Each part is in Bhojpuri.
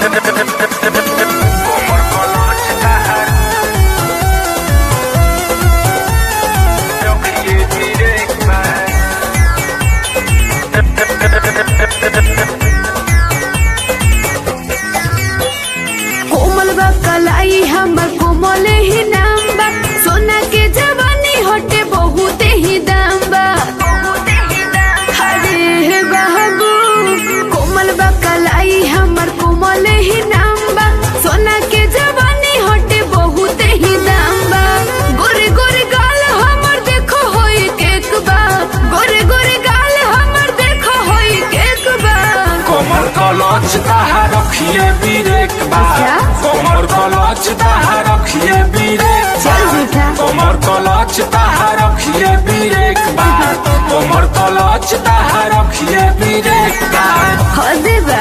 कोमल बा कलाई हमर कोमल ही नाम बा, सोना के जवानी हटे बहुत ही दाम बा। अरे बाबू कोमल बा कलाई हमर कोमल ही नाम बा, सोना के जवानी हटे बहुत ही दाम बा। गोरे गोरे गाल हमर देखो होई केक बा, गोरे गोरे गाल हमर देखो होई केक बा। कोमर कलच ताहा रखिए बीरेक बा, कोमर कलच ताहा रखिए बीरेक बा, कोमर कलच ताहा रखिए बीरेक बा, कोमर कलच ताहा रखिए बीरेक बा। हो देबा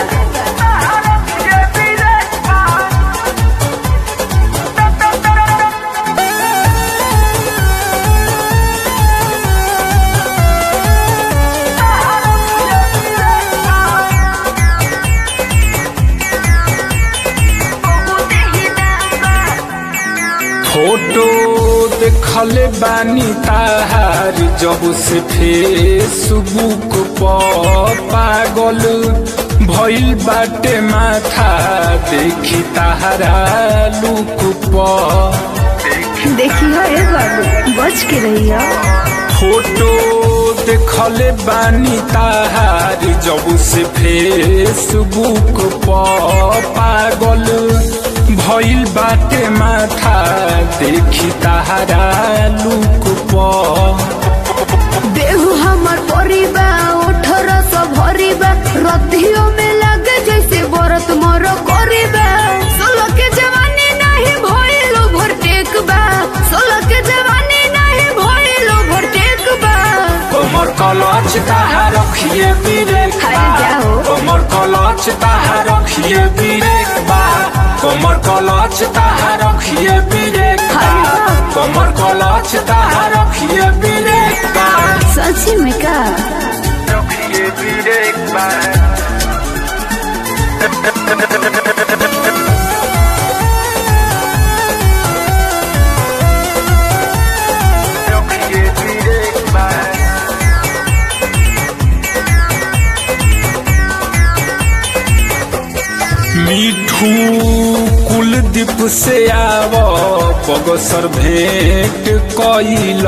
फोटो देखले बानी ताहार जब से फेसबुक पर पागल भइल बाटे माथा देखी ताहारा लुक पर। देखी हो ए बाबू बच के रहियो। फोटो देखले बानी ताहार जब से फेसबुक पर पागल भइल बाटे माथा देखी ताहारा लुक पर। देहु हमर परिबा 1800 भरिबा, रतियो में लगे जैसे व्रत मोर करिबा। 16 के जवानी नहीं भइल ओवरटेक बा, 16 के जवानी नहीं भइल ओवरटेक बा। कोमर कलच ताहा रखिए बीरेक बा, कोमर कलच ताहा रखिए बीरेक बा, कोमर कलच ताहा रखिए बीरेक बा, कोमर कलच ताहा रखिए बीरेक बा। सच में का रखिए बीरेक बा। रखिए बीरेक बा। मिठू कुलदीप से आव बगसर भेंट कइल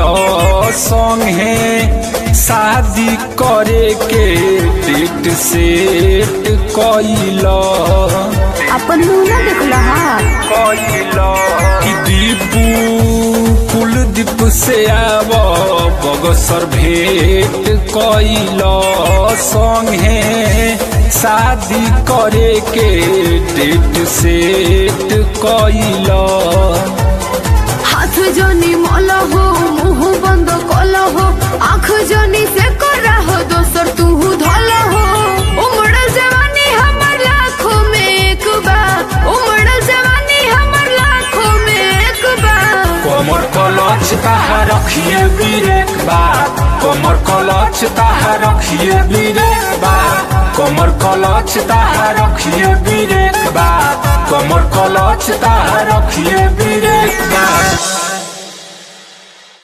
संगे शादी करे के डेट सेट कइल अपन मुंह ना देखला कइल कि दीपू कुलदीप से आव बगसर भेंट कइल संगे शादी करे के डेट सेट कइल। हाथ जनी मल हो मुंह बंद कल हो, आँख जनी से कर हो दोसर तू धल हो। उमड़ल जवानी हमर लाखों में एक बा, उमड़ल जवानी हमर लाखों में एक बा। कोमर कलच ताहा रखिए बीरेक बा, कोमर कलच ताहा रखिए बीरेक बा, कोमर कलच ताहा रखिए बीरेक बा, कोमर कलच ताहा रखिए बीरेक बा।